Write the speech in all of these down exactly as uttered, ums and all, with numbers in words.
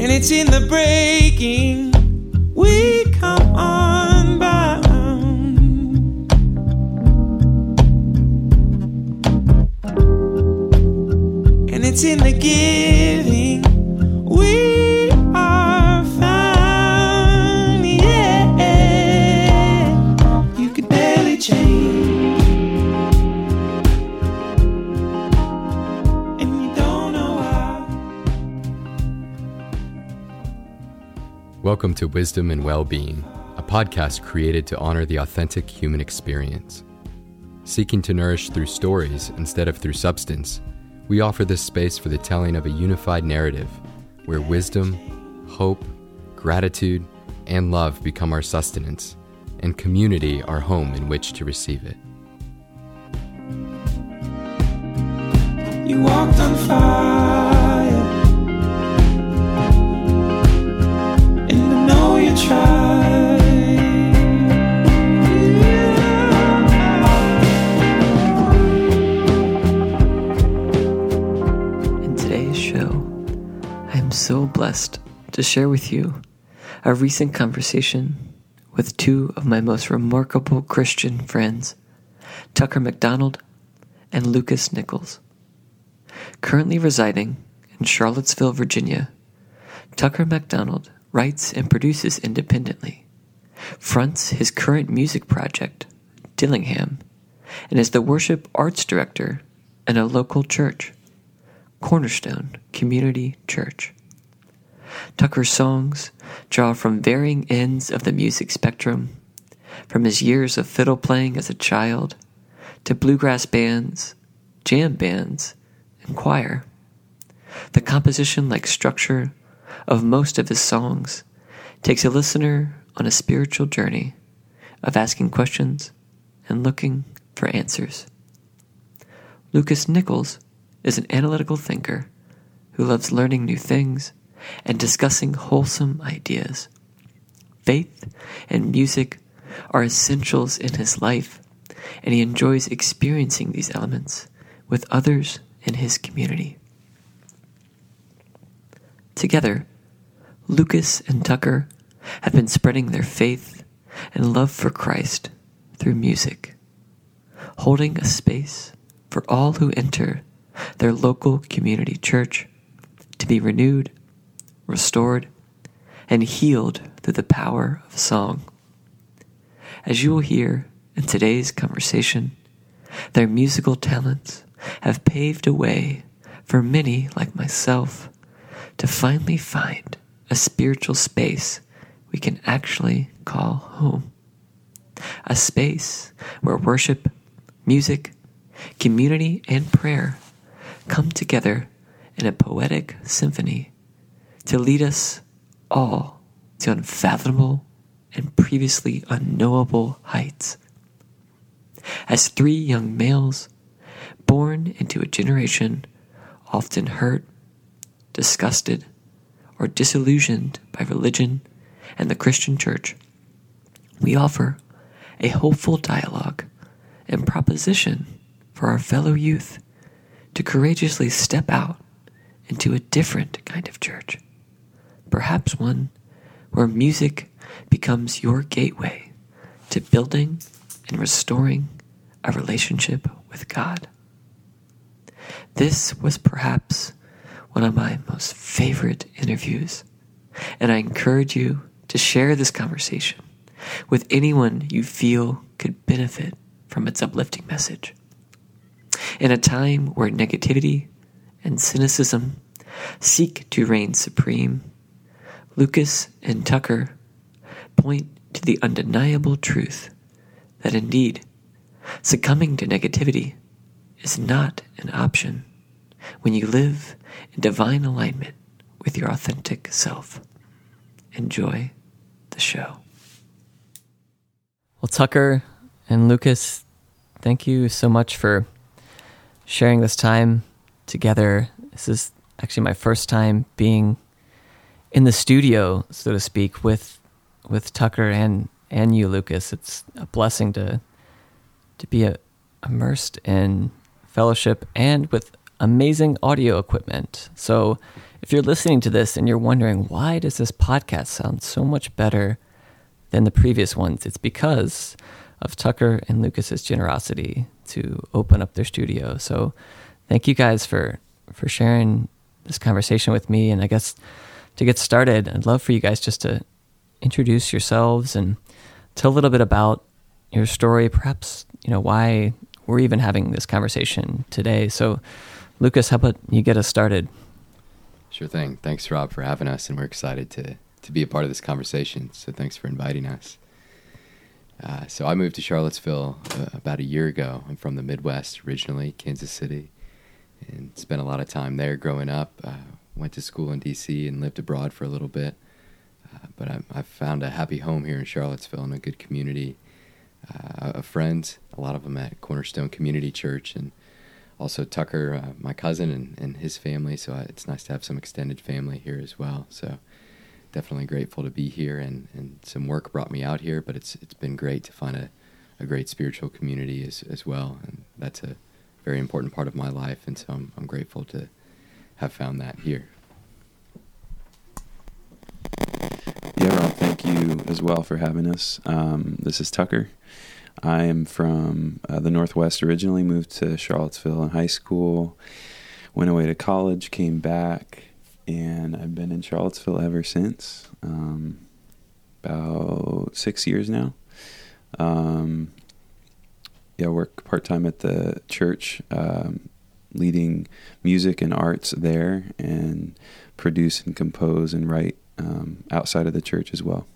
and it's in the breaking we come unbound. And it's in the giving we are found. Yeah, you could barely change, and you don't know why. Welcome to Wisdom and Well-Being, a podcast created to honor the authentic human experience. Seeking to nourish through stories instead of through substance, we offer this space for the telling of a unified narrative where wisdom, hope, gratitude, and love become our sustenance, and community our home in which to receive it. You walked on fire, and I know you tried. In today's show, I am so blessed to share with you a recent conversation with two of my most remarkable Christian friends, Tucker McDonald and Lucas Nichols. Currently residing in Charlottesville, Virginia, Tucker McDonald writes and produces independently, fronts his current music project, Dillingham, and is the worship arts director in a local church, Cornerstone Community Church. Tucker's songs draw from varying ends of the music spectrum, from his years of fiddle playing as a child to bluegrass bands, jam bands, and choir. The composition-like structure of most of his songs takes a listener on a spiritual journey of asking questions and looking for answers. Lucas Nichols is an analytical thinker who loves learning new things and discussing wholesome ideas. Faith and music are essentials in his life, and he enjoys experiencing these elements with others in his community. Together, Lucas and Tucker have been spreading their faith and love for Christ through music, holding a space for all who enter their local community church to be renewed, restored, and healed through the power of song. As you will hear in today's conversation, their musical talents have paved a way for many like myself to finally find a spiritual space we can actually call home. A space where worship, music, community, and prayer come together in a poetic symphony to lead us all to unfathomable and previously unknowable heights. As three young males born into a generation often hurt, disgusted, or disillusioned by religion and the Christian church, we offer a hopeful dialogue and proposition for our fellow youth to courageously step out into a different kind of church, perhaps one where music becomes your gateway to building and restoring a relationship with God. This was perhaps one of my most favorite interviews, and I encourage you to share this conversation with anyone you feel could benefit from its uplifting message. In a time where negativity and cynicism seek to reign supreme, Lucas and Tucker point to the undeniable truth that indeed succumbing to negativity is not an option when you live in divine alignment with your authentic self. Enjoy the show. Well, Tucker and Lucas, thank you so much for sharing this time together. This is actually my first time being in the studio, so to speak, with with Tucker and and you, Lucas. It's a blessing to to be a, immersed in fellowship and with amazing audio equipment. So if you're listening to this and you're wondering, why does this podcast sound so much better than the previous ones? It's because of Tucker and Lucas's generosity to open up their studio. So thank you guys for, for sharing this conversation with me. And I guess to get started, I'd love for you guys just to introduce yourselves and tell a little bit about your story, perhaps, you know, why we're even having this conversation today. So Lucas, how about you get us started? Sure thing. Thanks, Rob, for having us, and we're excited to, to be a part of this conversation. So thanks for inviting us. Uh, so I moved to Charlottesville uh, about a year ago. I'm from the Midwest originally, Kansas City, and spent a lot of time there growing up. Uh, went to school in D C and lived abroad for a little bit. Uh, but I, I've found a happy home here in Charlottesville and a good community uh, of friends, a lot of them at Cornerstone Community Church, and also Tucker, uh, my cousin, and, and his family. So I, it's nice to have some extended family here as well. So definitely grateful to be here, and, and some work brought me out here, but it's it's been great to find a, a great spiritual community as as well, and that's a very important part of my life, and so I'm, I'm grateful to have found that here. Yeah, Rob, thank you as well for having us. Um, this is Tucker. I am from uh, the Northwest originally, moved to Charlottesville in high school, went away to college, came back, and I've been in Charlottesville ever since, um, about six years now. Um, yeah, I work part-time at the church, um, leading music and arts there, and produce and compose and write um, outside of the church as well.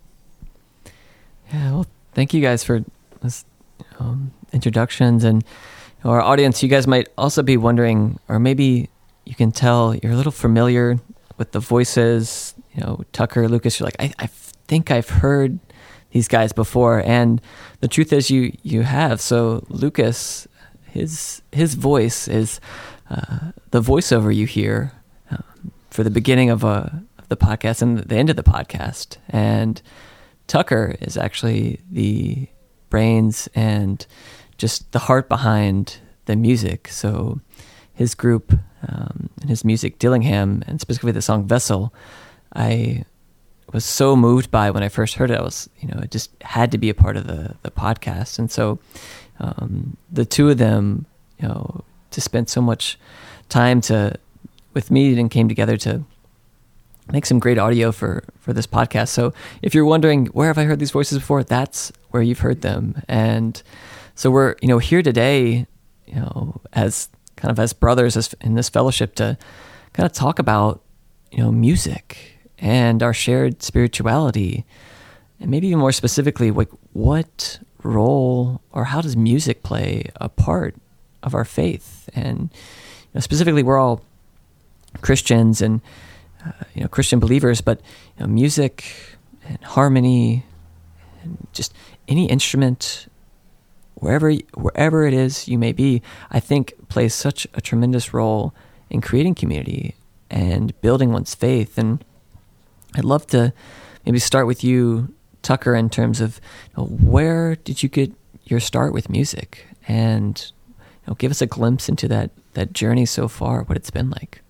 Yeah, well, thank you guys for this um, introductions. And our audience, you guys might also be wondering, or maybe you can tell you're a little familiar with the voices, you know, Tucker, Lucas, you're like, I, I think I've heard these guys before. And the truth is you, you have. So Lucas, his, his voice is uh, the voiceover you hear um, for the beginning of, a, of the podcast and the end of the podcast. And Tucker is actually the brains and just the heart behind the music. So his group um, and his music, Dillingham, and specifically the song Vessel, I was so moved by when I first heard it. I was, you know, it just had to be a part of the, the podcast. And so um, the two of them, you know, just spent so much time to with me and came together to make some great audio for, for this podcast. So if you're wondering, where have I heard these voices before? That's where you've heard them. And so we're, you know, here today, you know, as kind of as brothers as in this fellowship to kind of talk about, you know, music and our shared spirituality. And maybe even more specifically, like what role or how does music play a part of our faith? And you know, specifically, we're all Christians and Uh, you know, Christian believers, but you know, music and harmony and just any instrument, wherever wherever it is you may be, I think plays such a tremendous role in creating community and building one's faith. And I'd love to maybe start with you, Tucker, in terms of you know, where did you get your start with music, and you know, give us a glimpse into that that journey so far, what it's been like.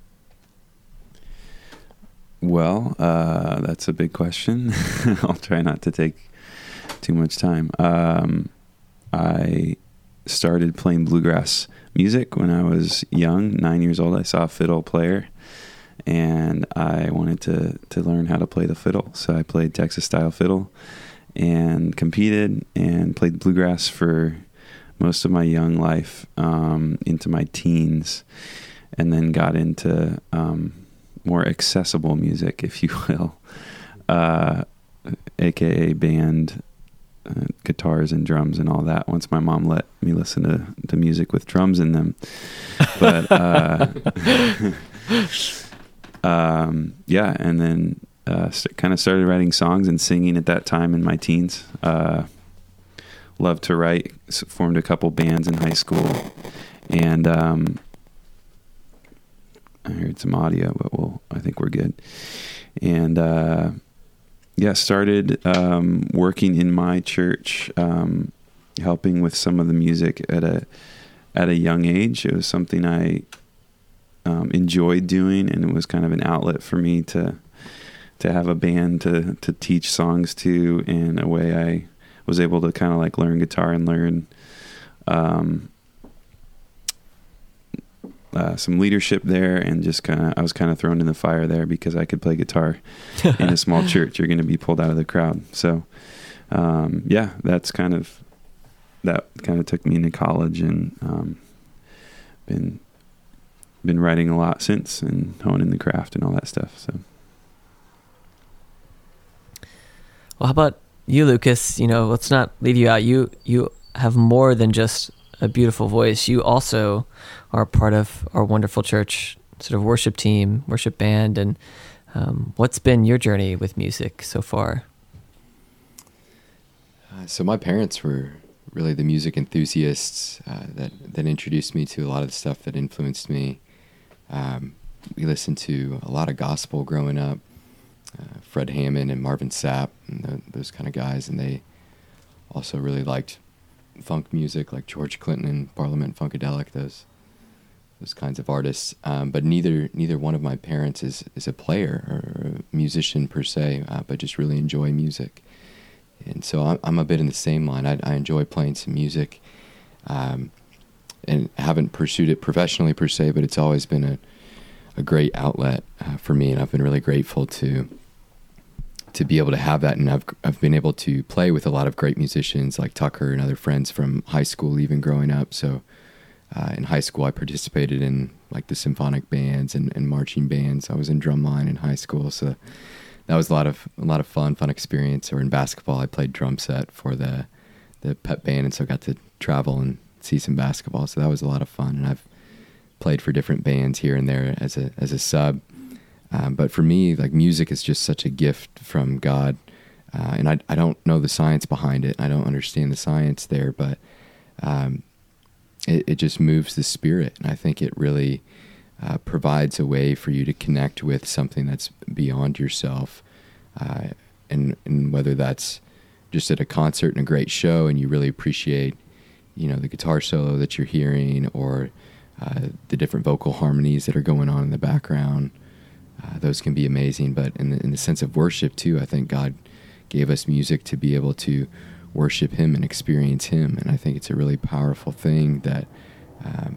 Well, uh, that's a big question. I'll try not to take too much time. Um, I started playing bluegrass music when I was young, nine years old. I saw a fiddle player, and I wanted to, to learn how to play the fiddle. So I played Texas-style fiddle and competed and played bluegrass for most of my young life, um, into my teens, and then got into Um, more accessible music, if you will, uh, aka band, uh, guitars and drums and all that, once my mom let me listen to, to music with drums in them. But uh, um, yeah, and then uh, st- kind of started writing songs and singing at that time in my teens. Uh, loved to write, formed a couple bands in high school, and um, I heard some audio, but we'll, I think we're good. And, uh, yeah, started, um, working in my church, um, helping with some of the music at a, at a young age. It was something I um, enjoyed doing, and it was kind of an outlet for me to to have a band to to teach songs to. In a way, I was able to kind of like learn guitar and learn um, uh, some leadership there, and just kind of I was kind of thrown in the fire there because I could play guitar in a small church. You're going to be pulled out of the crowd, so um, yeah, that's kind of that kind of took me into college, and um, been been writing a lot since, and honing the craft and all that stuff. So, well, how about you, Lucas? You know, let's not leave you out. You you have more than just a beautiful voice. You also are part of our wonderful church sort of worship team, worship band. And um, what's been your journey with music so far? Uh, so my parents were really the music enthusiasts uh, that that introduced me to a lot of the stuff that influenced me. Um, we listened to a lot of gospel growing up, uh, Fred Hammond and Marvin Sapp and the, those kind of guys, and they also really liked funk music like George Clinton and Parliament Funkadelic, those those kinds of artists. Um, but neither neither one of my parents is is a player or a musician per se, uh, but just really enjoy music. And so I'm, I'm a bit in the same line. I, I enjoy playing some music, um, and haven't pursued it professionally per se, but it's always been a, a great outlet uh, for me, and I've been really grateful to to be able to have that. And I've I've been able to play with a lot of great musicians like Tucker and other friends from high school, even growing up. So uh, in high school, I participated in like the symphonic bands and, and marching bands. I was in drumline in high school, so that was a lot of a lot of fun, fun experience. Or in basketball, I played drum set for the the pep band, and so I got to travel and see some basketball. So that was a lot of fun. And I've played for different bands here and there as a as a sub. Um, but for me, like, music is just such a gift from God, uh, and I I don't know the science behind it. I don't understand the science there, but um, it it just moves the spirit, and I think it really Uh, provides a way for you to connect with something that's beyond yourself, uh, and and whether that's just at a concert and a great show, and you really appreciate, you know, the guitar solo that you're hearing, or uh, the different vocal harmonies that are going on in the background. Uh, those can be amazing. But in the, in the sense of worship too, I think God gave us music to be able to worship Him and experience Him, and I think it's a really powerful thing that Um,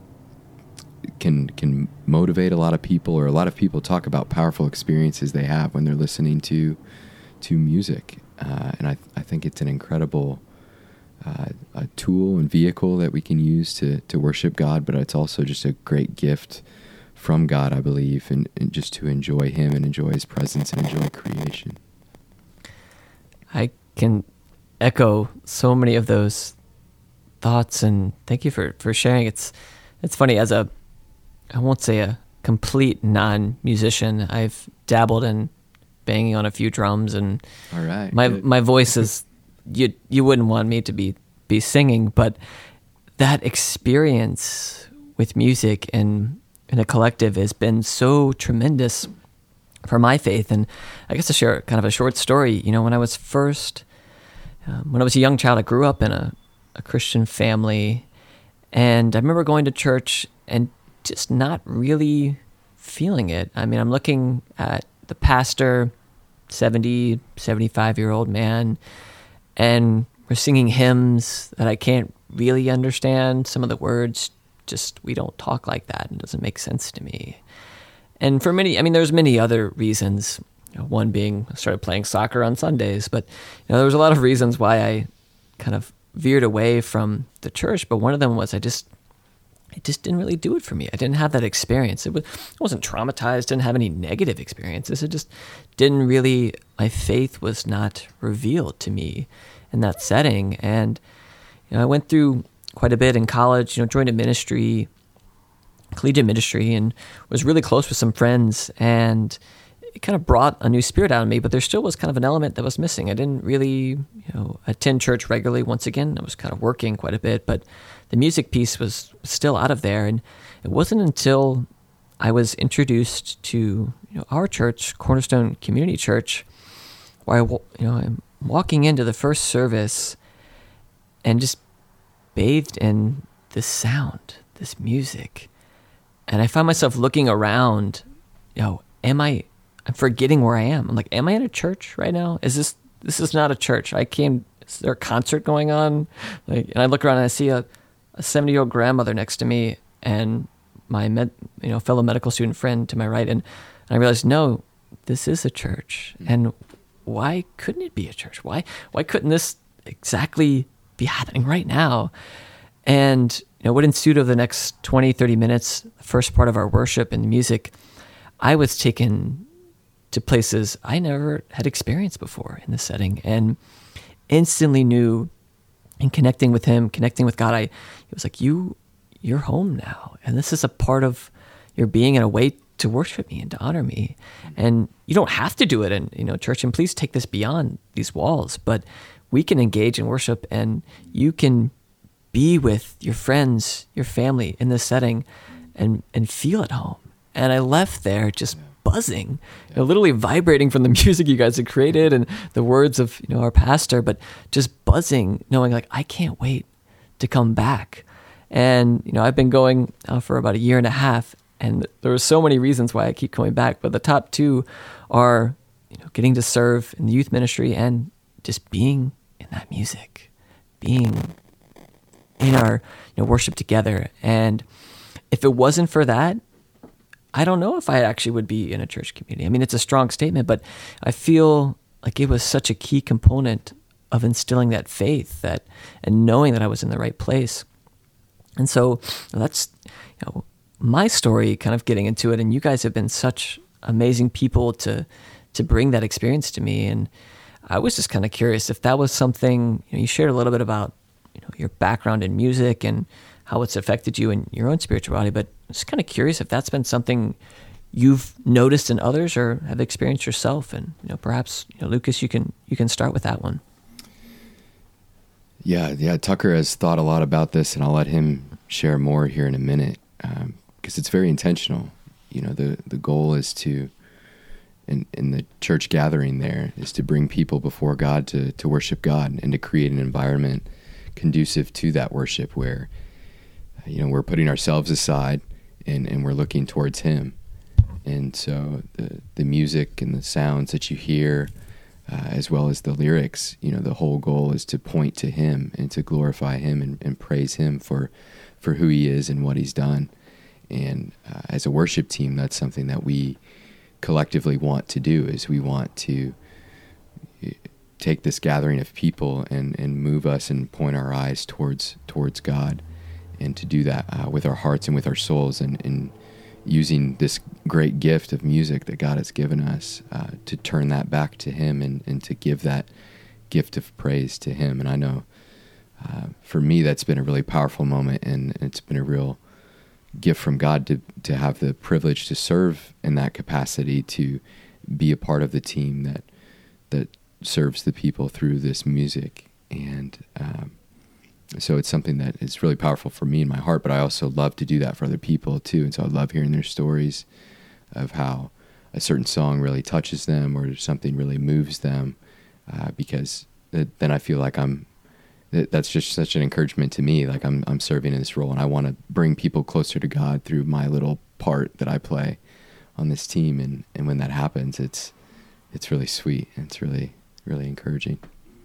can can motivate a lot of people, or a lot of people talk about powerful experiences they have when they're listening to to music, uh, and I I think it's an incredible uh, a tool and vehicle that we can use to to worship God, but it's also just a great gift from God, I believe, and, and just to enjoy Him and enjoy His presence and enjoy creation. I can echo so many of those thoughts, and thank you for, for sharing. It's it's funny, as a I won't say a complete non-musician, I've dabbled in banging on a few drums, and All right, my good. my voice is, you you wouldn't want me to be, be singing, but that experience with music and in a collective has been so tremendous for my faith. And I guess to share kind of a short story, you know, when I was first, um, when I was a young child, I grew up in a, a Christian family, and I remember going to church and just not really feeling it. I mean, I'm looking at the pastor, seventy, seventy-five-year-old man, and we're singing hymns that I can't really understand. Some of the words, just, we don't talk like that, and it doesn't make sense to me. And for many, I mean, there's many other reasons. You know, one being I started playing soccer on Sundays, but you know, there was a lot of reasons why I kind of veered away from the church. But one of them was I just, it just didn't really do it for me. I didn't have that experience. It was, I wasn't traumatized, didn't have any negative experiences. It just didn't really, my faith was not revealed to me in that setting. And you know, I went through quite a bit in college, you know, joined a ministry, collegiate ministry, and was really close with some friends, and it kind of brought a new spirit out of me, but there still was kind of an element that was missing. I didn't really, you know, attend church regularly. Once again, I was kind of working quite a bit, but the music piece was still out of there. And it wasn't until I was introduced to, you know, our church, Cornerstone Community Church, where I, you know, I'm walking into the first service and just bathed in this sound, this music. and I find myself looking around, you know, am I, I'm forgetting where I am. I'm like, am I in a church right now? Is this, this is not a church. I came, is there a concert going on? Like, and I look around and I see a, a seventy year old grandmother next to me and my med, you know, fellow medical student friend to my right. And, and I realized, no, this is a church. Mm-hmm. And why couldn't it be a church? Why, why couldn't this exactly be happening right now? And, you know, what ensued over the next twenty, thirty minutes, the first part of our worship and music, I was taken to places I never had experienced before in this setting, and instantly knew, in connecting with him, connecting with God, I, it was like, you, you're home now. And this is a part of your being and a way to worship me and to honor me. And you don't have to do it in, you know, church, and please take this beyond these walls, but we can engage in worship and you can be with your friends, your family in this setting and, and feel at home. And I left there just buzzing, you know, literally vibrating from the music you guys had created and the words of, you know, our pastor, but just buzzing, knowing like, I can't wait to come back. And, you know, I've been going uh, for about a year and a half, and there are so many reasons why I keep coming back, but the top two are, you know, getting to serve in the youth ministry and just being in that music, being in our, you know, worship together. And if it wasn't for that, I don't know if I actually would be in a church community. I mean, it's a strong statement, but I feel like it was such a key component of instilling that faith, that and knowing that I was in the right place. And so that's, you know, my story, kind of getting into it. And you guys have been such amazing people to to bring that experience to me. And I was just kind of curious if that was something, you know, you shared a little bit about, you know, your background in music and how it's affected you in your own spirituality, but I'm just kind of curious if that's been something you've noticed in others or have experienced yourself. And, you know, perhaps, you know, Lucas, you can you can start with that one. Yeah, yeah. Tucker has thought a lot about this, and I'll let him share more here in a minute, um, because it's very intentional. You know, the the goal is to, in in the church gathering there, is to bring people before God to to worship God and to create an environment conducive to that worship where, you know, we're putting ourselves aside and, and we're looking towards Him. And so the the music and the sounds that you hear, uh, as well as the lyrics, you know, the whole goal is to point to Him and to glorify Him and, and praise Him for, for who He is and what He's done. And uh, as a worship team, that's something that we collectively want to do, is we want to take this gathering of people and, and move us and point our eyes towards towards God, and to do that uh, with our hearts and with our souls, and, and using this great gift of music that God has given us uh, to turn that back to Him and, and to give that gift of praise to Him. And I know uh, for me that's been a really powerful moment, and it's been a real gift from God to to have the privilege to serve in that capacity, to be a part of the team that that serves the people through this music. And um, so it's something that is really powerful for me in my heart, but I also love to do that for other people too. And so I love hearing their stories of how a certain song really touches them or something really moves them, uh, because it, then I feel like I'm that's just such an encouragement to me. Like I'm I'm serving in this role, and I want to bring people closer to God through my little part that I play on this team. And, and when that happens, it's it's really sweet. And it's really, really encouraging.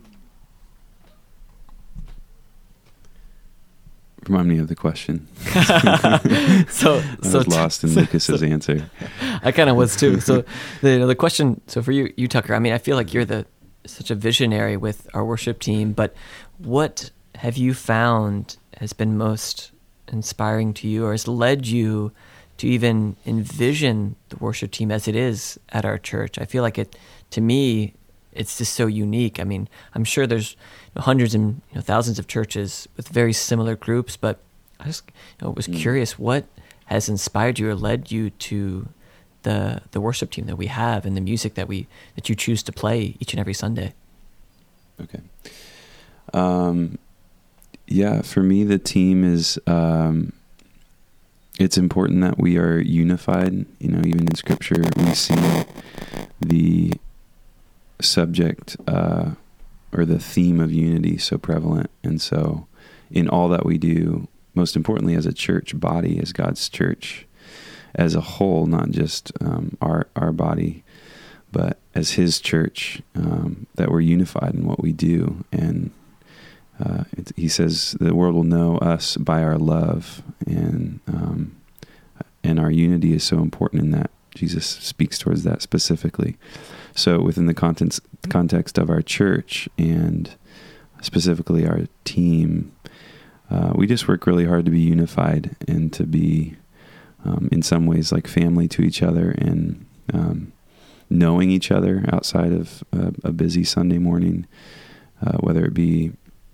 Remind me of the question. so, I so was lost in so, Lucas's so, answer. I kind of was too. So the you know, the question. So for you, you Tucker. I mean, I feel like you're the such a visionary with our worship team. But what have you found has been most inspiring to you, or has led you to even envision the worship team as it is at our church? I feel like it. To me, it's just so unique. I mean, I'm sure there's you know, hundreds and you know, thousands of churches with very similar groups, but I just you know, was mm. curious, what has inspired you or led you to the the worship team that we have and the music that we that you choose to play each and every Sunday? Okay. Um, yeah, for me, the team is, um, it's important that we are unified. You know, even in Scripture, we see the subject uh, or the theme of unity so prevalent. And so in all that we do, most importantly as a church body, as God's church, as a whole, not just um, our our body, but as His church, um, that we're unified in what we do. And uh, it, He says the world will know us by our love, and um, and our unity is so important in that. Jesus speaks towards that specifically. So within the context context of our church and specifically our team, uh, we just work really hard to be unified and to be, um, in some ways, like family to each other, and um, knowing each other outside of a, a busy Sunday morning, uh, whether it be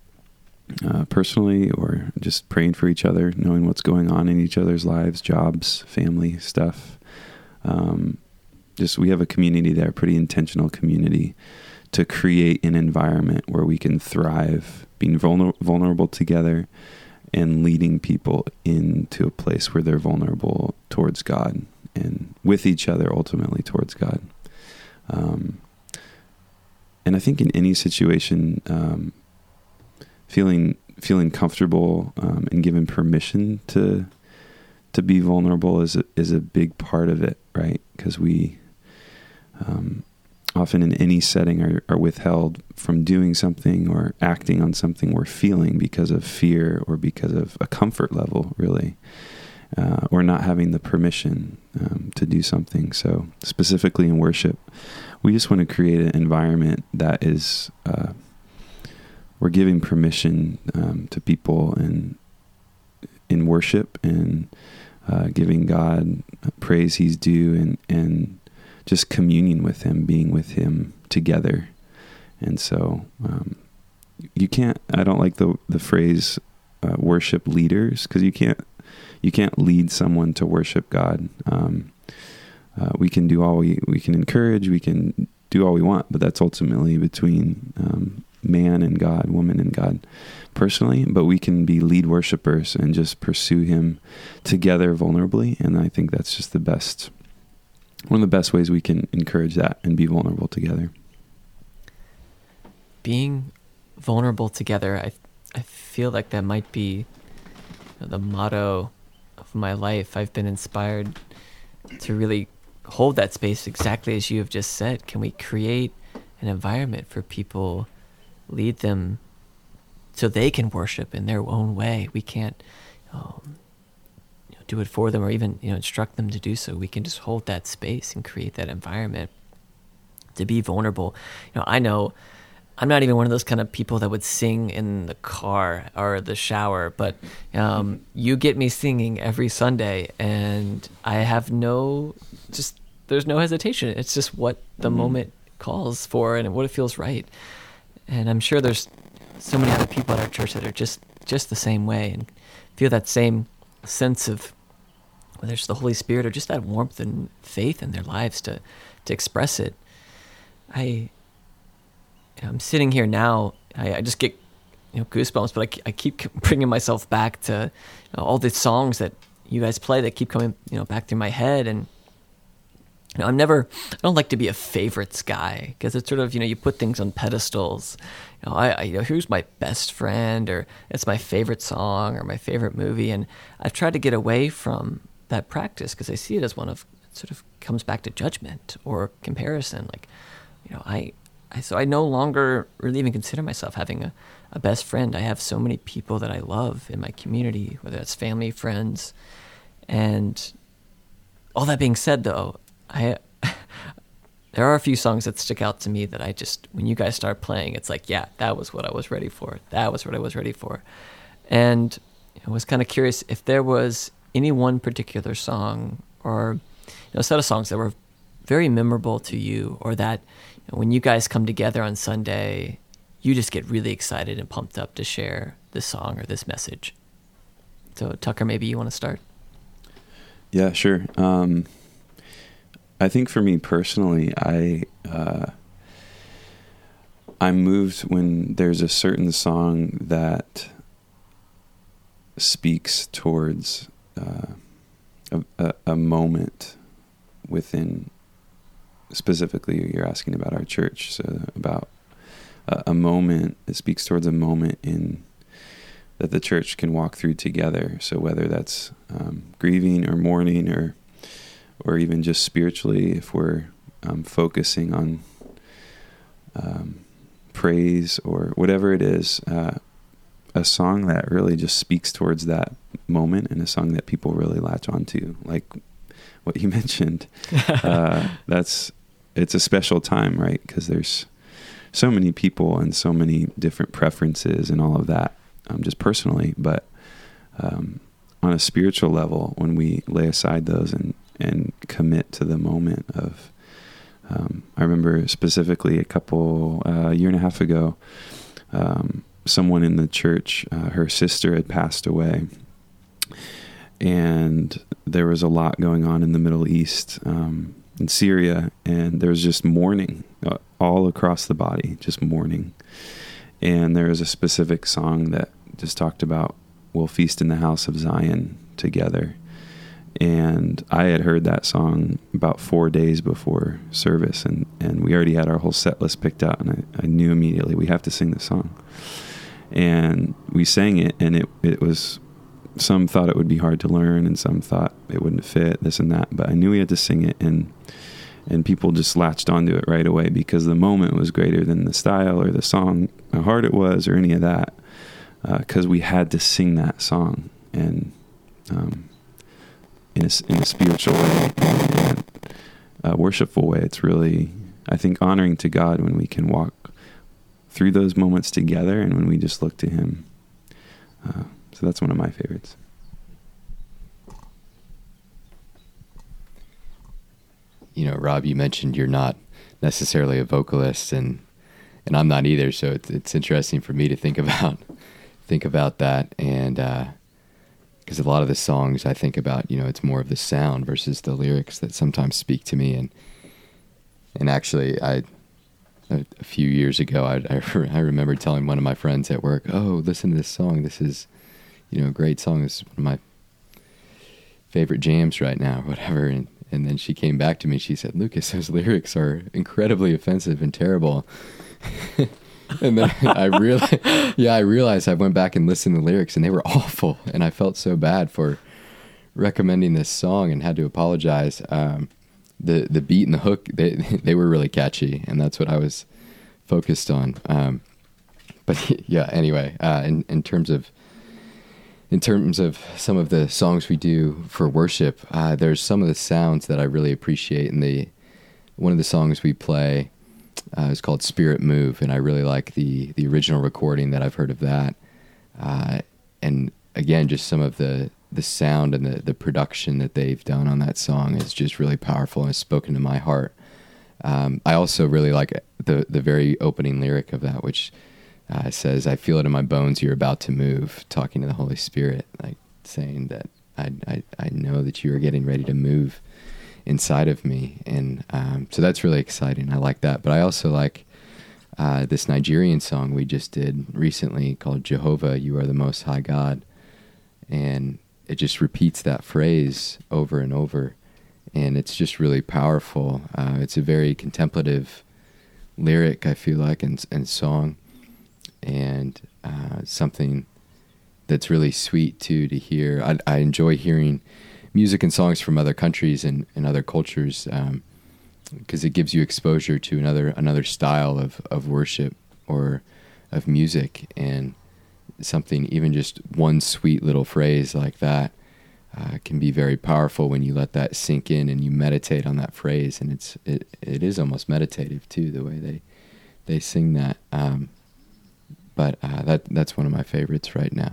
uh, personally or just praying for each other, knowing what's going on in each other's lives, jobs, family stuff. Um, just we have a community there, a pretty intentional community, to create an environment where we can thrive, being vulner- vulnerable together and leading people into a place where they're vulnerable towards God and with each other, ultimately towards God. Um, and I think in any situation, um, feeling feeling comfortable um, and given permission to to be vulnerable is a, is a big part of it, right? Because we um, often in any setting are, are withheld from doing something or acting on something we're feeling because of fear or because of a comfort level, really, uh, or not having the permission um, to do something. So specifically in worship, we just want to create an environment that is, uh, we're giving permission um, to people in, in worship and uh, giving God praise He's due, and, and just communing with Him, being with Him together. And so um, you can't, I don't like the the phrase uh, worship leaders, because you can't, you can't lead someone to worship God. Um, uh, we can do all we, we can encourage, we can do all we want, but that's ultimately between um, man and God, woman and God personally. But we can be lead worshipers and just pursue Him together vulnerably. And I think that's just the best, one of the best ways we can encourage that and be vulnerable together. Being vulnerable together, I I feel like that might be the motto of my life. I've been inspired to really hold that space exactly as you have just said. Can we create an environment for people, lead them so they can worship in their own way? We can't um, you know, do it for them or even you know instruct them to do so. We can just hold that space and create that environment to be vulnerable. You know, I know I'm not even one of those kind of people that would sing in the car or the shower, but um, you get me singing every Sunday, and I have no, just, there's no hesitation. It's just what the mm-hmm. moment calls for and what it feels right. And I'm sure there's so many other people at our church that are just, just the same way and feel that same sense of, whether it's the Holy Spirit or just that warmth and faith in their lives to, to express it. I... I'm sitting here now, I, I just get you know goosebumps, but I, I keep bringing myself back to you know, all the songs that you guys play that keep coming you know back through my head. And you know, I'm never, I don't like to be a favorites guy, because it's sort of, you know, you put things on pedestals. You know, I, I you know, who's my best friend, or it's my favorite song or my favorite movie. And I've tried to get away from that practice because I see it as one of, it sort of comes back to judgment or comparison. Like, you know, I, I, so I no longer really even consider myself having a, a best friend. I have so many people that I love in my community, whether that's family, friends. And all that being said, though, I there are a few songs that stick out to me that I just, when you guys start playing, it's like, yeah, that was what I was ready for. That was what I was ready for. And I was kind of curious if there was any one particular song or you know, a set of songs that were very memorable to you, or that you know, when you guys come together on Sunday, you just get really excited and pumped up to share this song or this message. So Tucker, maybe you want to start? Yeah, sure. Um, I think for me personally, I uh, I'm moved when there's a certain song that speaks towards uh, a, a, a moment within. Specifically, you're asking about our church, so about a, a moment. It speaks towards a moment in that the church can walk through together. So whether that's um, grieving or mourning or or even just spiritually, if we're um, focusing on um, praise or whatever it is, uh, a song that really just speaks towards that moment, and a song that people really latch onto, like what you mentioned. uh, that's it's a special time, right? Because there's so many people and so many different preferences and all of that, um, just personally, but um, on a spiritual level, when we lay aside those and, and commit to the moment of, um, I remember specifically a couple, uh, a year and a half ago, um, someone in the church, uh, her sister had passed away, and there was a lot going on in the Middle East, um, in Syria, and there was just mourning uh, all across the body, just mourning. And there was a specific song that just talked about, we'll feast in the house of Zion together. And I had heard that song about four days before service, and, and we already had our whole set list picked out, and I, I knew immediately we have to sing the song. And we sang it, and it, it was, some thought it would be hard to learn, and some thought it wouldn't fit, this and that, but I knew we had to sing it, and and people just latched onto it right away, because the moment was greater than the style or the song, how hard it was, or any of that, because uh, we had to sing that song, and um, in, a, in a spiritual way, and a worshipful way. It's really, I think, honoring to God when we can walk through those moments together, and when we just look to Him. Uh, so that's one of my favorites. You know, Rob, you mentioned you're not necessarily a vocalist, and and I'm not either. So it's it's interesting for me to think about think about that, and because uh, a lot of the songs I think about, you know, it's more of the sound versus the lyrics that sometimes speak to me. And and actually, I a, a few years ago, I I, I remember telling one of my friends at work, "Oh, listen to this song. This is, you know, a great song. This is one of my favorite jams right now," or whatever. And And then she came back to me, she said, "Lucas, those lyrics are incredibly offensive and terrible." And then I realized, yeah, I realized I went back and listened to the lyrics, and they were awful. And I felt so bad for recommending this song, and had to apologize. Um, the the beat and the hook, they they were really catchy, and that's what I was focused on. Um, but yeah, anyway, uh, in in terms of In terms of some of the songs we do for worship, uh, there's some of the sounds that I really appreciate. And the one of the songs we play uh, is called "Spirit Move," and I really like the the original recording that I've heard of that. Uh, and again, just some of the the sound and the the production that they've done on that song is just really powerful and has spoken to my heart. Um, I also really like the the very opening lyric of that, which Uh, says, "I feel it in my bones, you're about to move," talking to the Holy Spirit, like saying that I, I, I know that you are getting ready to move inside of me. And um, so that's really exciting. I like that. But I also like uh, this Nigerian song we just did recently called "Jehovah, You Are the Most High God." And it just repeats that phrase over and over. And it's just really powerful. Uh, it's a very contemplative lyric, I feel like, and, and song. And uh, something that's really sweet too to hear. I, I enjoy hearing music and songs from other countries and, and other cultures, because um, it gives you exposure to another another style of, of worship or of music, and something, even just one sweet little phrase like that uh, can be very powerful when you let that sink in and you meditate on that phrase. And it's it it is almost meditative too, the way they they sing that. Um, But uh, that that's one of my favorites right now.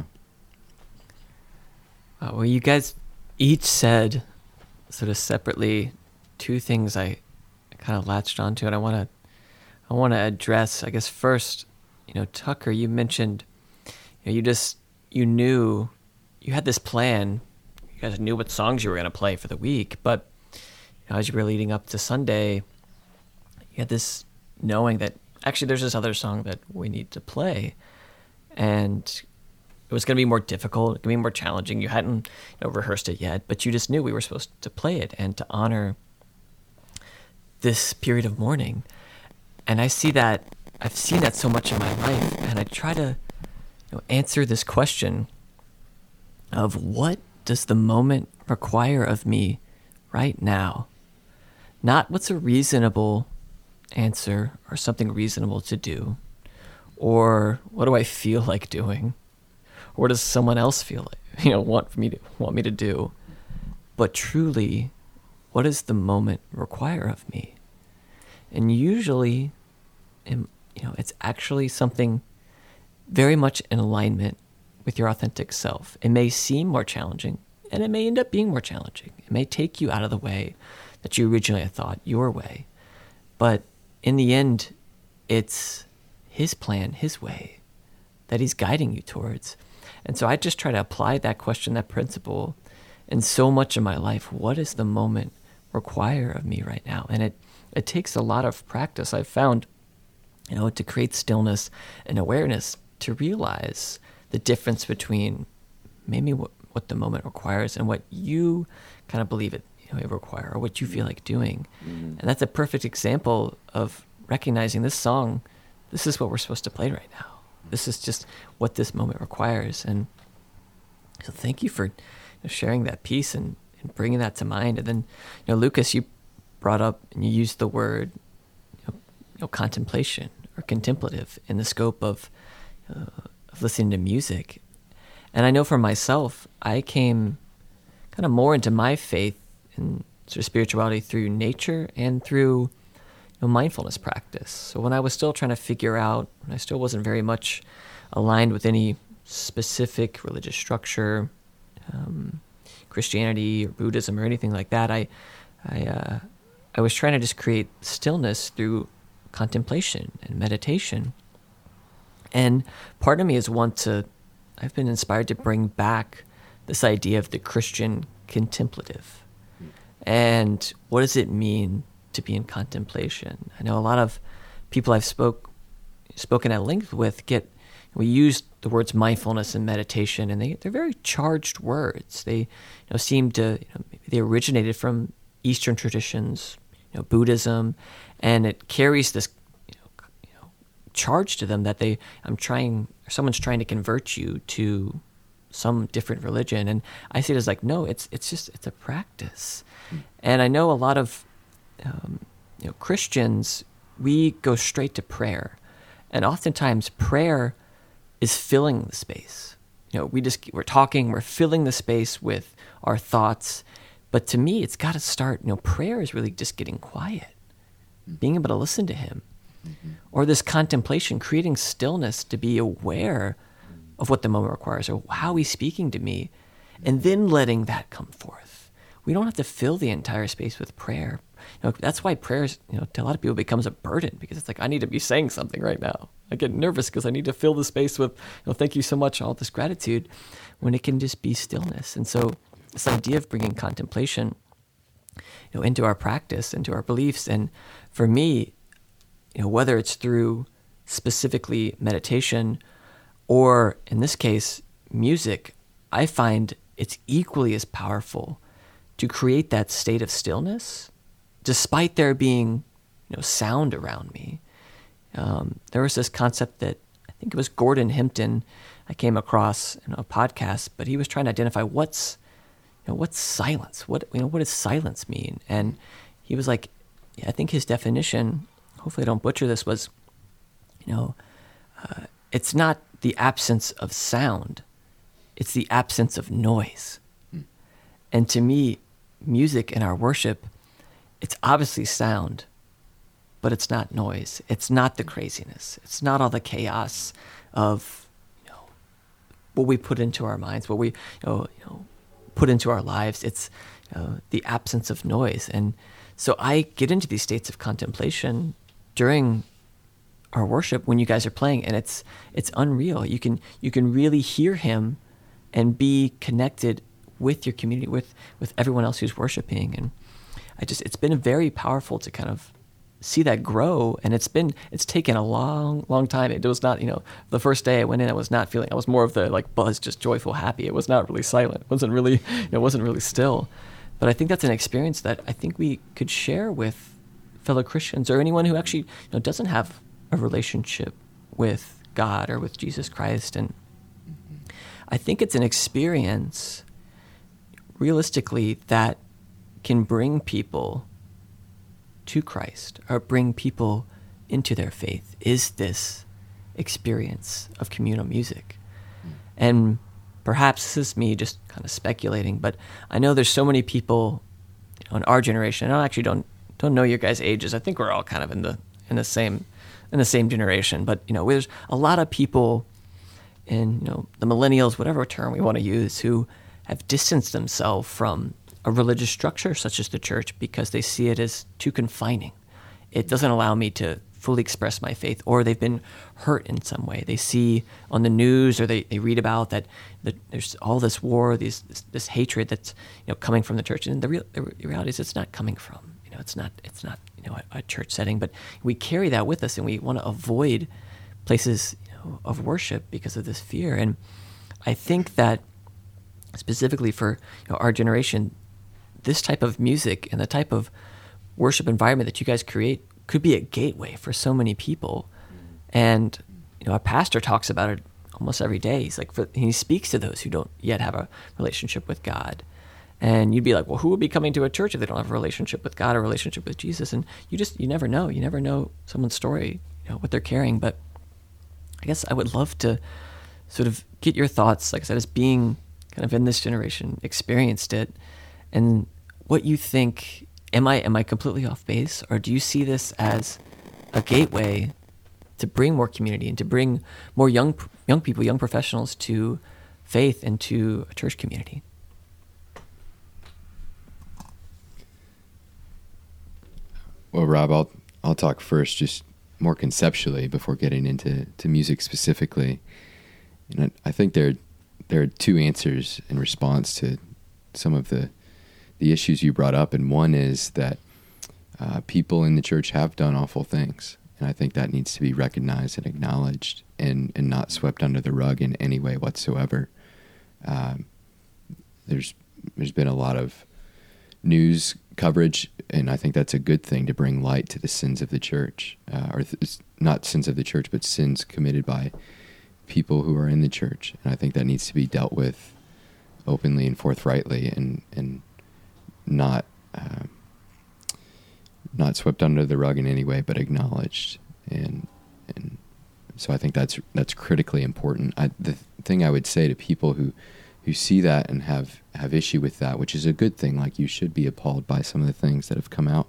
Uh, well, you guys each said sort of separately two things I kind of latched onto, and I want to I want to address. I guess first, you know, Tucker, you mentioned, you know, you just you knew you had this plan. You guys knew what songs you were going to play for the week, but you know, as you were leading up to Sunday, you had this knowing that actually there's this other song that we need to play, and it was going to be more difficult, it going to be more challenging. You hadn't, you know, rehearsed it yet, but you just knew we were supposed to play it and to honor this period of mourning. And I see that, I've seen that so much in my life, and I try to, you know, answer this question of what does the moment require of me right now. Not what's a reasonable answer or something reasonable to do, or what do I feel like doing, or what does someone else feel like, you know, want me to want me to do, but truly, what does the moment require of me? And usually, you know, it's actually something very much in alignment with your authentic self. It may seem more challenging, and it may end up being more challenging. It may take you out of the way that you originally thought your way. But in the end, it's his plan, his way, that he's guiding you towards. And so I just try to apply that question, that principle, in so much of my life. What does the moment require of me right now? And it, it takes a lot of practice, I've found, you know, to create stillness and awareness, to realize the difference between maybe what, what the moment requires and what you kind of believe it, you know, it require, or what you feel like doing. Mm-hmm. And that's a perfect example of recognizing this song. This is what we're supposed to play right now. This is just what this moment requires. And so thank you for, you know, sharing that piece and, and bringing that to mind. And then, you know, Lucas, you brought up and you used the word, you know, you know contemplation or contemplative in the scope of, uh, of listening to music. And I know for myself, I came kind of more into my faith and sort of spirituality through nature and through, you know, mindfulness practice. So when I was still trying to figure out, when I still wasn't very much aligned with any specific religious structure, um, Christianity or Buddhism or anything like that, I, I, uh, I was trying to just create stillness through contemplation and meditation. And part of me is want to, I've been inspired to bring back this idea of the Christian contemplative. And what does it mean to be in contemplation? I know a lot of people I've spoke spoken at length with get, we use the words mindfulness and meditation, and they, they're very charged words. They, you know, seem to, you know, maybe they originated from Eastern traditions, you know, Buddhism, and it carries this, you know, you know, charge to them that they, I'm trying, someone's trying to convert you to some different religion. And I see it as like, no, it's it's just, it's a practice. Mm. And I know a lot of, um, you know, Christians, we go straight to prayer. And oftentimes prayer is filling the space. You know, we just, we're talking, we're filling the space with our thoughts. But to me, it's got to start, you know, prayer is really just getting quiet, mm-hmm. being able to listen to him. Mm-hmm. Or this contemplation, creating stillness to be aware of what the moment requires, or how he's speaking to me, and then letting that come forth. We don't have to fill the entire space with prayer. You know, that's why prayer, you know, to a lot of people becomes a burden, because it's like, I need to be saying something right now. I get nervous because I need to fill the space with, you know, thank you so much, all this gratitude, when it can just be stillness. And so this idea of bringing contemplation, you know, into our practice, into our beliefs, and for me, you know, whether it's through specifically meditation or in this case, music, I find it's equally as powerful to create that state of stillness, despite there being, you know, sound around me. Um, there was this concept that I think it was Gordon Hempton I came across in a podcast, but he was trying to identify what's, you know, what's silence? What, you know, what does silence mean? And he was like, I think his definition, hopefully I don't butcher this, was, you know, uh, it's not the absence of sound, it's the absence of noise. Mm. And to me, music in our worship, it's obviously sound, but it's not noise. It's not the craziness. It's not all the chaos of, you know, what we put into our minds, what we, you know, you know put into our lives. It's, you know, the absence of noise. And so I get into these states of contemplation during our worship when you guys are playing, and it's it's unreal. You can you can really hear him and be connected with your community, with with everyone else who's worshiping. And I just, it's been very powerful to kind of see that grow. And it's been, it's taken a long, long time. It was not, you know, the first day I went in, I was not feeling, I was more of the like buzz, just joyful, happy. It was not really silent. It wasn't really, you know, it wasn't really still. But I think that's an experience that I think we could share with fellow Christians or anyone who actually, you know, doesn't have a relationship with God or with Jesus Christ. And I think it's an experience, realistically, that can bring people to Christ or bring people into their faith is this experience of communal music. Mm. And perhaps this is me just kind of speculating, but I know there's so many people, you know, in our generation. I actually don't don't know your guys' ages. I think we're all kind of in the in the same in the same generation. But you know, there's a lot of people in, you know, the millennials, whatever term we want to use, who have distanced themselves from a religious structure such as the church because they see it as too confining. It doesn't allow me to fully express my faith, or they've been hurt in some way. They see on the news, or they, they read about that, that there's all this war, these this, this hatred that's, you know, coming from the church. And the, real, the reality is it's not coming from, you know, it's not it's not you know a, a church setting, but we carry that with us, and we want to avoid places, you know, of worship because of this fear. And I think that specifically for, you know, our generation, this type of music and the type of worship environment that you guys create could be a gateway for so many people. And, you know, our pastor talks about it almost every day. He's like, for, he speaks to those who don't yet have a relationship with God. And you'd be like, well, who would be coming to a church if they don't have a relationship with God or a relationship with Jesus? And you just, you never know. You never know someone's story, you know, what they're carrying. But I guess I would love to sort of get your thoughts, like I said, as being kind of in this generation, experienced it, and what you think. Am I am I completely off base, or do you see this as a gateway to bring more community and to bring more young young people, young professionals to faith and to a church community? Well, Rob, I'll I'll talk first, just more conceptually before getting into to music specifically. And I, I think there there are two answers in response to some of the. the issues you brought up, and one is that uh, people in the church have done awful things, and I think that needs to be recognized and acknowledged, and, and not swept under the rug in any way whatsoever. Um, there's there's been a lot of news coverage, and I think that's a good thing to bring light to the sins of the church, uh, or th- not sins of the church, but sins committed by people who are in the church, and I think that needs to be dealt with openly and forthrightly, and and not uh, not swept under the rug in any way, but acknowledged. And and so I think that's that's critically important. I, the thing I would say to people who who see that and have, have issue with that, which is a good thing, like you should be appalled by some of the things that have come out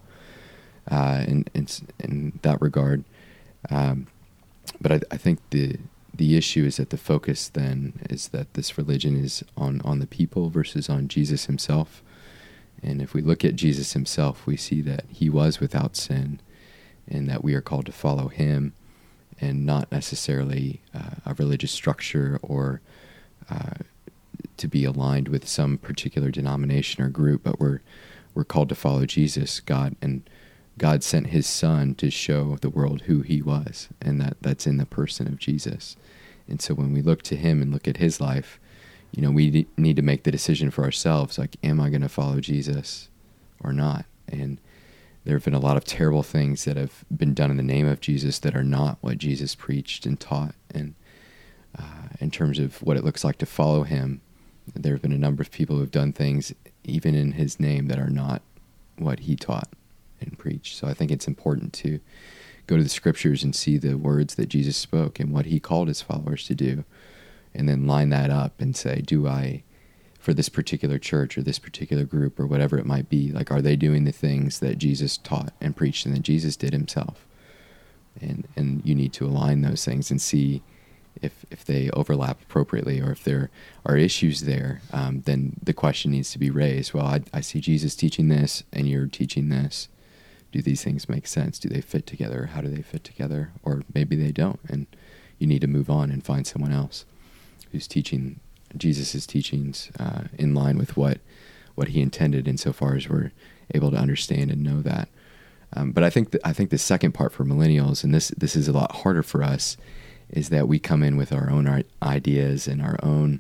uh, in, in in that regard. Um, but I, I think the the issue is that the focus then is that this religion is on, on the people versus on Jesus himself. And if we look at Jesus himself, we see that he was without sin, and that we are called to follow him, and not necessarily uh, a religious structure, or uh, to be aligned with some particular denomination or group, but we're we're called to follow Jesus, God, and God sent his son to show the world who he was, and that, that's in the person of Jesus. And so when we look to him and look at his life, you know, we need to make the decision for ourselves, like, am I going to follow Jesus or not? And there have been a lot of terrible things that have been done in the name of Jesus that are not what Jesus preached and taught. And uh, in terms of what it looks like to follow him, there have been a number of people who have done things, even in his name, that are not what he taught and preached. So I think it's important to go to the scriptures and see the words that Jesus spoke and what he called his followers to do, and then line that up and say, do I, for this particular church or this particular group or whatever it might be, like, are they doing the things that Jesus taught and preached and that Jesus did himself? And and you need to align those things and see if if they overlap appropriately, or if there are issues there. Um, then the question needs to be raised. Well, I, I see Jesus teaching this and you're teaching this. Do these things make sense? Do they fit together? How do they fit together? Or maybe they don't, and you need to move on and find someone else who's teaching Jesus' teachings uh, in line with what what he intended, insofar as we're able to understand and know that. Um, but I think th- I think the second part for millennials, and this this is a lot harder for us, is that we come in with our own ideas and our own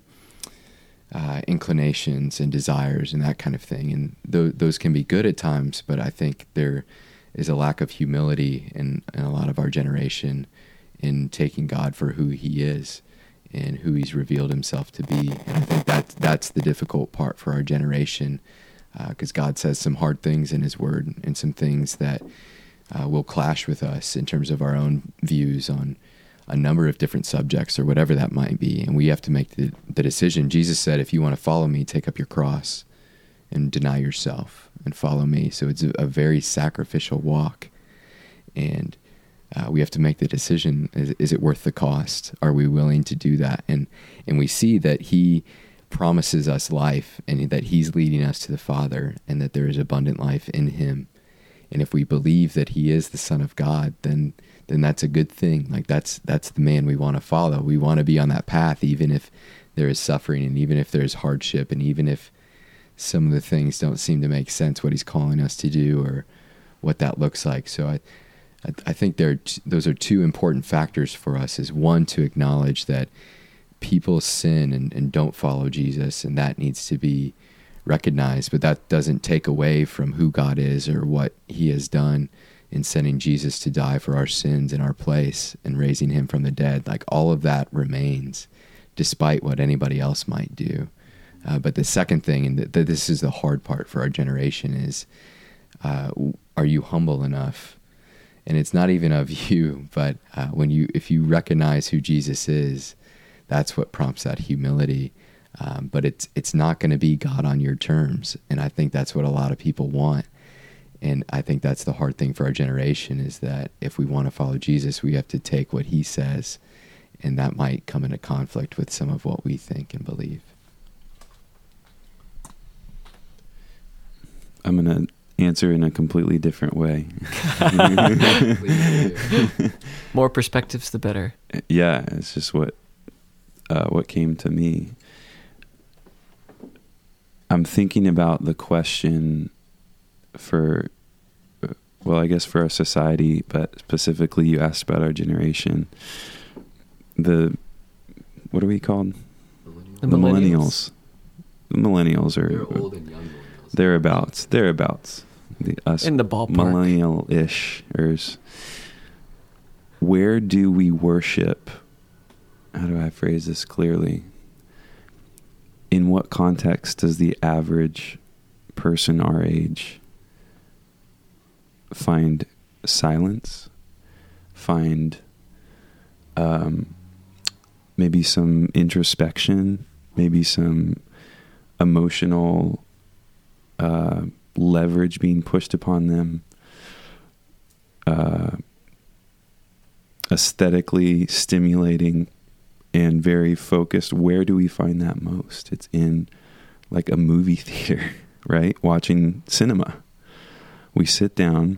uh, inclinations and desires and that kind of thing, and th- those can be good at times. But I think there is a lack of humility in, in a lot of our generation in taking God for who he is and who he's revealed himself to be. And I think that that's the difficult part for our generation, because uh, God says some hard things in his word and some things that uh, will clash with us in terms of our own views on a number of different subjects or whatever that might be. And we have to make the, the decision. Jesus said, if you want to follow me, take up your cross and deny yourself and follow me. So it's a, a very sacrificial walk. And uh, we have to make the decision, is, is it worth the cost? Are we willing to do that? And and we see that he promises us life and that he's leading us to the Father and that there is abundant life in him. And if we believe that he is the Son of God, then then that's a good thing. Like that's that's the man we want to follow. We want to be on that path, even if there is suffering and even if there's hardship and even if some of the things don't seem to make sense, what he's calling us to do or what that looks like. So I I, I think there are t- those are two important factors for us, is one, to acknowledge that people sin and, and don't follow Jesus, and that needs to be recognized, but that doesn't take away from who God is or what he has done in sending Jesus to die for our sins in our place and raising him from the dead. Like all of that remains despite what anybody else might do. Uh, but the second thing, and th- th- this is the hard part for our generation, is uh, are you humble enough? And it's not even of you, but uh, when you, if you recognize who Jesus is, that's what prompts that humility. Um, but it's it's not going to be God on your terms. And I think that's what a lot of people want. And I think that's the hard thing for our generation, is that if we want to follow Jesus, we have to take what he says. And that might come into conflict with some of what we think and believe. I'm going to answer in a completely different way. More perspectives, the better. Yeah, it's just what uh, what came to me. I'm thinking about the question for, well, I guess for our society, but specifically you asked about our generation. The, what are we called? The The millennials. millennials. The millennials are, They're old and young millennials. thereabouts, thereabouts. The, us In the ballpark. millennial-ishers. Where do we worship? How do I phrase this clearly? In what context does the average person our age find silence, find um, maybe some introspection, maybe some emotional uh, leverage being pushed upon them, uh, aesthetically stimulating and very focused? Where do we find that most? It's in like a movie theater, right? Watching cinema. We sit down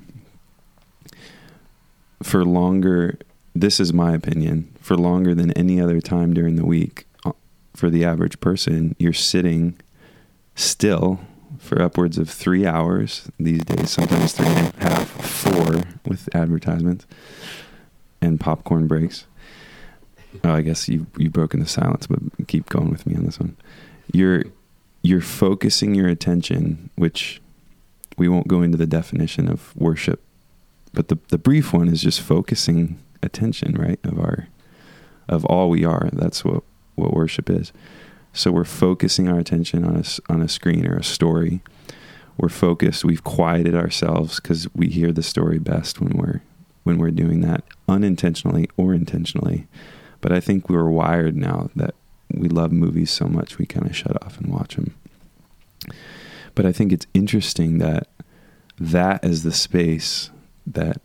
for longer, this is my opinion, for longer than any other time during the week. For the average person, you're sitting still for upwards of three hours these days, sometimes three and a half, four with advertisements and popcorn breaks. Oh, I guess you you've broken the silence, but keep going with me on this one. You're you're focusing your attention, which we won't go into the definition of worship, but the the brief one is just focusing attention, right? Of our of all we are. That's what what worship is. So we're focusing our attention on a on a screen or a story. We're focused. We've quieted ourselves because we hear the story best when we're when we're doing that, unintentionally or intentionally. But I think we're wired now that we love movies so much we kind of shut off and watch them. But I think it's interesting that that is the space that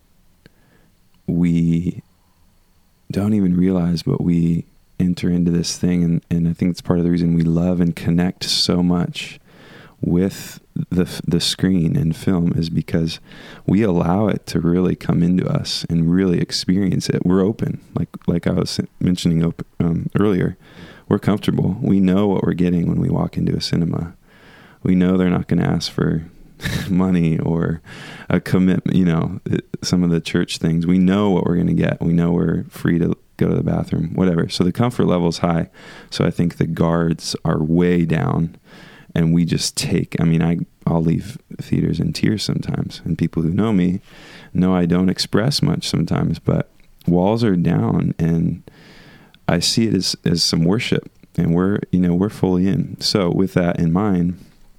we don't even realize, but we enter into this thing. And, and I think it's part of the reason we love and connect so much with the the screen and film, is because we allow it to really come into us and really experience it. We're open, like like I was mentioning open, um, earlier. We're comfortable. We know what we're getting when we walk into a cinema. We know they're not going to ask for money or a commitment, you know, some of the church things. We know what we're going to get. We know we're free to go to the bathroom, whatever. So the comfort level is high. So I think the guards are way down. And we just take, I mean, I, I'll leave theaters in tears sometimes. And people who know me know I don't express much sometimes, but walls are down and I see it as, as some worship, and we're, you know, we're fully in. So with that in mind,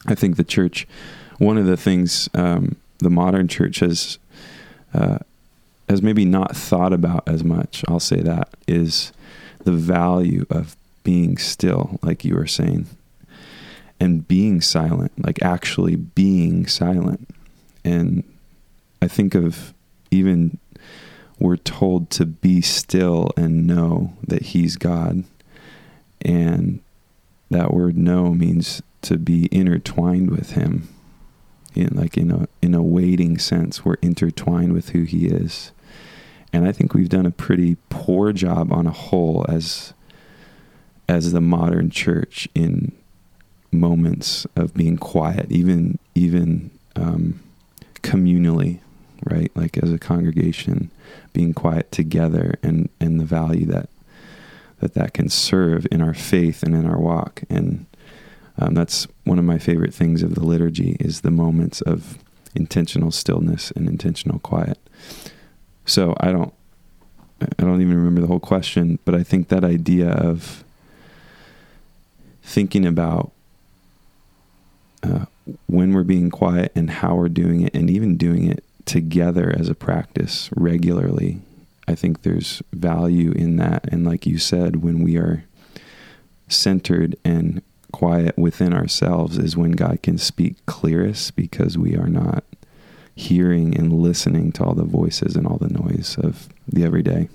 I think the church, one of the things um, the modern church has uh, has maybe not thought about as much, I'll say that, is the value of being still, like you were saying, and being silent, like actually being silent. And I think of even we're told to be still and know that he's God. And that word know means to be intertwined with him. In like in a in a waiting sense, we're intertwined with who he is. And I think we've done a pretty poor job on a whole as as the modern church in moments of being quiet, even even um, communally, right? Like as a congregation, being quiet together, and, and the value that that that can serve in our faith and in our walk. And um, that's one of my favorite things of the liturgy, is the moments of intentional stillness and intentional quiet. So I don't, I don't even remember the whole question, but I think that idea of thinking about uh, when we're being quiet and how we're doing it, and even doing it together as a practice regularly, I think there's value in that. And like you said, when we are centered and quiet within ourselves is when God can speak clearest, because we are not hearing and listening to all the voices and all the noise of the everyday.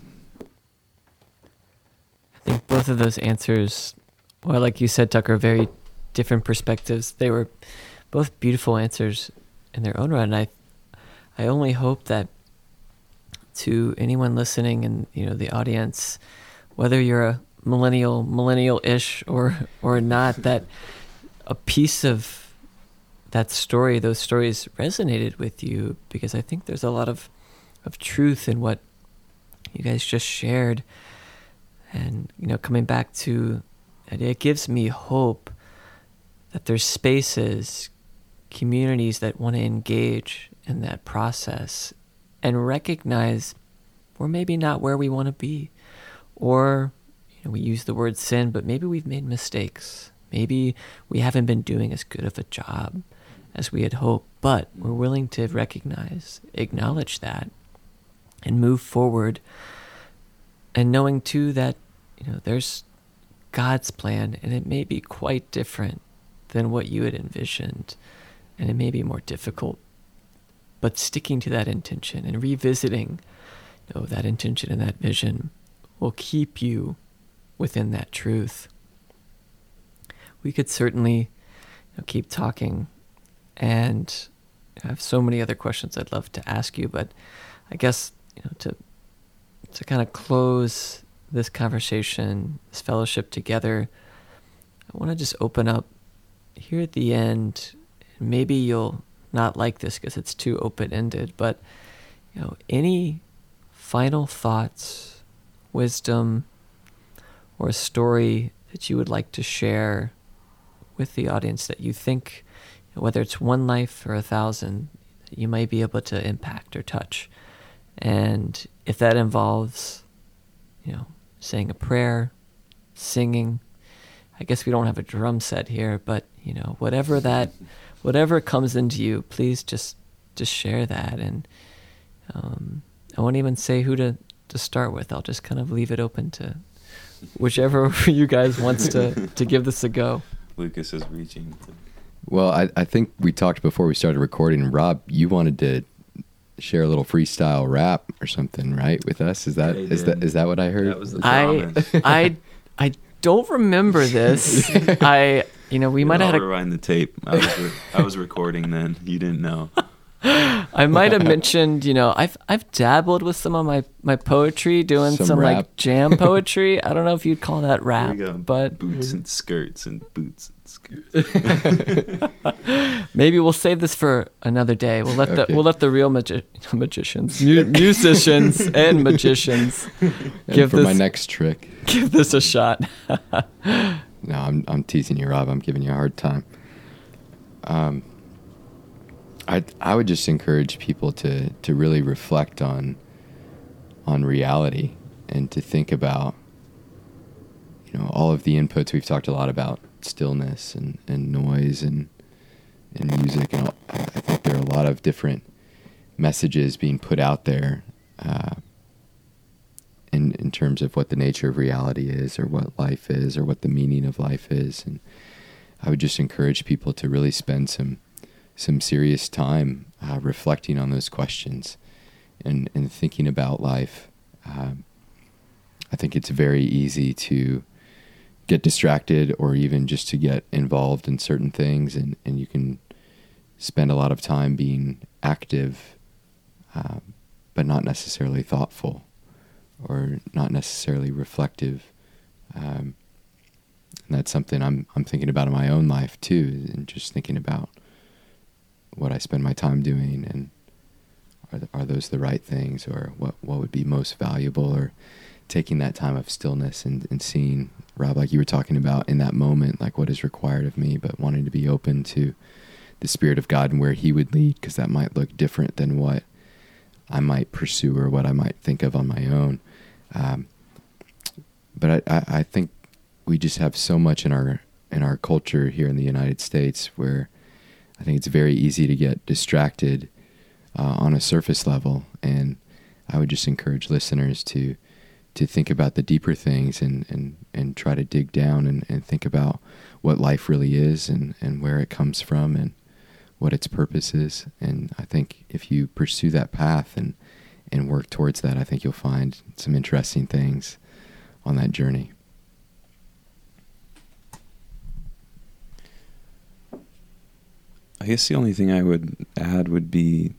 I think both of those answers, well, like you said, Tucker, very different perspectives. They were both beautiful answers in their own right. And I, I only hope that to anyone listening and, you know, the audience, whether you're a millennial, millennial-ish or, or not, that a piece of that story, those stories resonated with you, because I think there's a lot of, of truth in what you guys just shared. And, you know, coming back to it, it gives me hope that there's spaces, communities that want to engage in that process and recognize we're maybe not where we want to be. Or, you know, we use the word sin, but maybe we've made mistakes. Maybe we haven't been doing as good of a job as we had hoped, but we're willing to recognize, acknowledge that, and move forward. And knowing too that, you know, there's God's plan, and it may be quite different than what you had envisioned, and it may be more difficult, but sticking to that intention and revisiting, you know, that intention and that vision will keep you within that truth. We could certainly, you know, keep talking, and I have so many other questions I'd love to ask you, but I guess, you know, to to kind of close this conversation, this fellowship together, I want to just open up here at the end. Maybe you'll not like this because it's too open-ended, but, you know, any final thoughts, wisdom, or a story that you would like to share with the audience that you think, whether it's one life or a thousand, that you might be able to impact or touch. And if that involves, you know, saying a prayer, singing, I guess we don't have a drum set here, but, you know, whatever that, whatever comes into you, please just, just share that. And um, I won't even say who to, to start with. I'll just kind of leave it open to whichever you guys wants to, to give this a go. Lucas is reaching. To... Well, I, I think we talked before we started recording. Rob, you wanted to share a little freestyle rap or something, right, with us? Is that is that is that what I heard? That was the I I I don't remember this. I you know we yeah, might have I'll had a, rewind the tape. I was re- I was recording then. You didn't know. I might have mentioned, you know, I've I've dabbled with some of my, my poetry, doing some, Some rap. like jam poetry. I don't know if you'd call that rap, Here we go. but Boots and skirts and boots and skirts. maybe we'll save this for another day. We'll let Okay. the we'll let the real magi- magicians, mu- musicians, and magicians And give for this my next trick. give this a shot. No, I'm I'm teasing you, Rob. I'm giving you a hard time. Um, I I would just encourage people to to really reflect on on reality, and to think about, you know, all of the inputs. We've talked a lot about stillness and, and noise and in music, and I think there are a lot of different messages being put out there uh, in in terms of what the nature of reality is, or what life is, or what the meaning of life is. And I would just encourage people to really spend some some serious time uh, reflecting on those questions and, and thinking about life. Um, I think it's very easy to get distracted, or even just to get involved in certain things, and, and you can spend a lot of time being active, um, but not necessarily thoughtful, or not necessarily reflective. Um, and that's something I'm I'm thinking about in my own life too, and just thinking about what I spend my time doing, and are the, are those the right things, or what what would be most valuable, or taking that time of stillness and, and seeing, Rob, like you were talking about in that moment, like what is required of me, but wanting to be open to the Spirit of God and where He would lead, because that might look different than what I might pursue or what I might think of on my own. Um, but I, I, I think we just have so much in our in our culture here in the United States where I think it's very easy to get distracted uh, on a surface level, and I would just encourage listeners to to think about the deeper things, and, and, and try to dig down and, and think about what life really is, and, and where it comes from, and what its purpose is. And I think if you pursue that path and, and work towards that, I think you'll find some interesting things on that journey. I guess the only thing I would add would be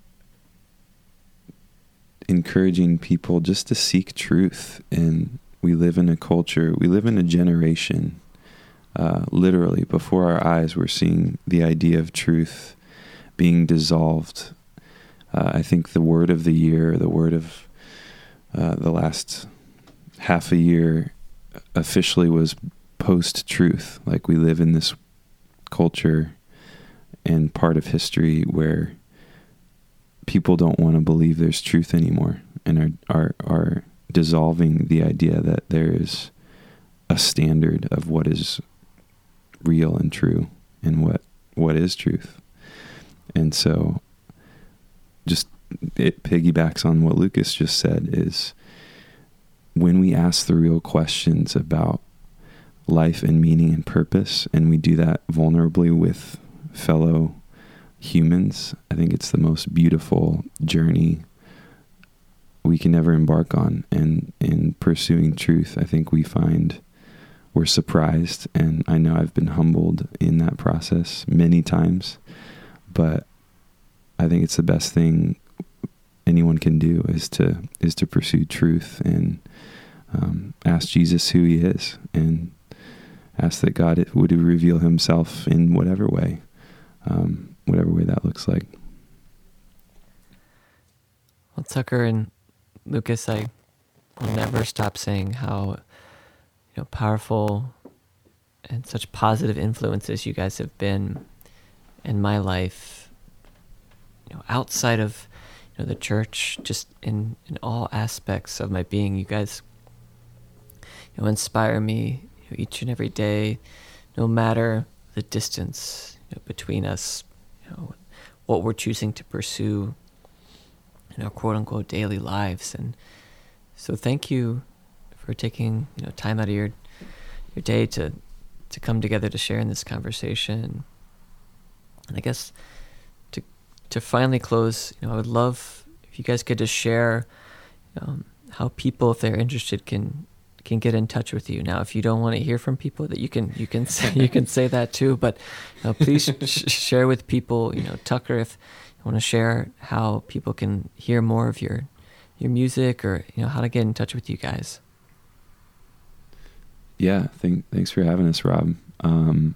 encouraging people just to seek truth. And we live in a culture, we live in a generation, uh, literally before our eyes, we're seeing the idea of truth being dissolved. Uh, I think the word of the year, the word of uh, the last half a year officially was post-truth. Like, we live in this culture and part of history where people don't want to believe there's truth anymore, and are, are are dissolving the idea that there is a standard of what is real and true, and what what is truth. And so just it piggybacks on what Lucas just said, is when we ask the real questions about life and meaning and purpose, and we do that vulnerably with fellow humans, I think it's the most beautiful journey we can ever embark on. And in pursuing truth, I think we find we're surprised, and I know I've been humbled in that process many times, but I think it's the best thing anyone can do is to is to pursue truth, and um, ask Jesus who He is, and ask that God would reveal Himself in whatever way. Um, whatever way that looks like. Well, Tucker and Lucas, I will never stop saying how, you know, powerful and such positive influences you guys have been in my life, you know, outside of, you know, the church, just in, in all aspects of my being. You guys, you know, inspire me, you know, each and every day, no matter the distance, you know, between us, you know, what we're choosing to pursue in our quote-unquote daily lives. And so thank you for taking, you know, time out of your your day to to come together to share in this conversation. And I guess to to finally close, you know, I would love if you guys could just share um, how people, if they're interested, can can get in touch with you. Now, if you don't want to hear from people, that you can you can say, you can say that too. But you know, please sh- share with people. You know, Tucker, if you want to share how people can hear more of your your music, or you know, how to get in touch with you guys. Yeah, thank, thanks for having us, Rob. Um,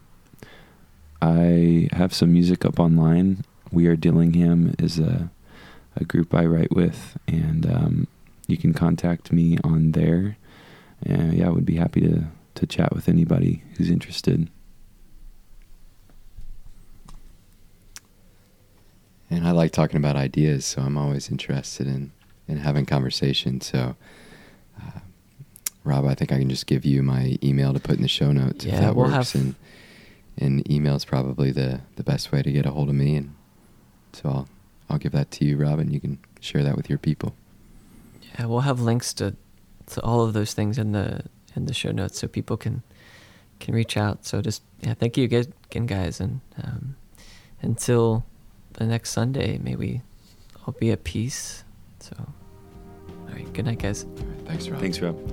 I have some music up online. We Are Dillingham is a a group I write with, and um, you can contact me on there. And yeah, I would be happy to, to chat with anybody who's interested. And I like talking about ideas, so I'm always interested in, in having conversations. So, uh, Rob, I think I can just give you my email to put in the show notes, yeah, if that we'll works. Have... And and email is probably the, the best way to get a hold of me. And so I'll, I'll give that to you, Robin. You can share that with your people. Yeah, we'll have links to, to all of those things in the in the show notes so people can can reach out. So just, yeah, thank you again, guys. And um, until the next Sunday, may we all be at peace. So, all right, good night, guys. All right, thanks, Rob. Thanks, Rob.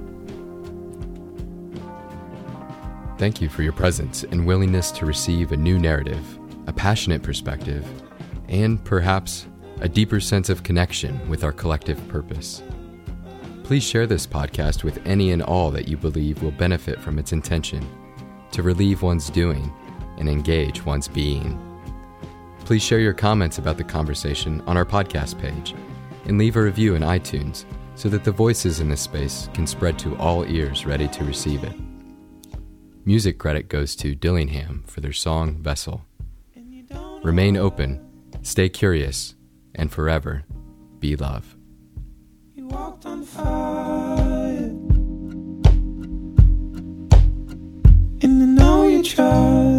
Thank you for your presence and willingness to receive a new narrative, a passionate perspective, and perhaps a deeper sense of connection with our collective purpose. Please share this podcast with any and all that you believe will benefit from its intention to relieve one's doing and engage one's being. Please share your comments about the conversation on our podcast page and leave a review in iTunes so that the voices in this space can spread to all ears ready to receive it. Music credit goes to Dillingham for their song Vessel. Remain open, stay curious, and forever be love. You walked on fire, and I know you tried.